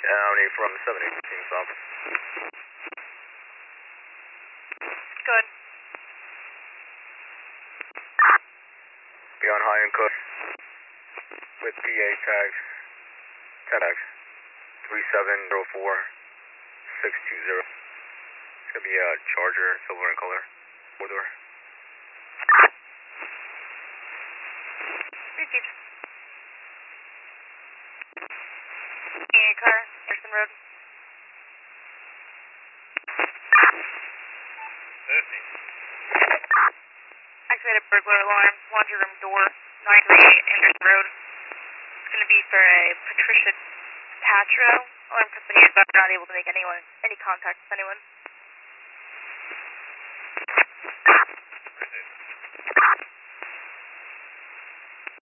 County from 718 South. Good. Beyond High and Cook with PA tags 10X 3704620. It's gonna be a Charger, silver in color, 4-door. Received. Any car, Anderson Road. 50. Activated burglar alarm, laundry room door, 938 Anderson Road. It's going to be for a Patricia Patro. Alarm company is not able to make any contact with anyone.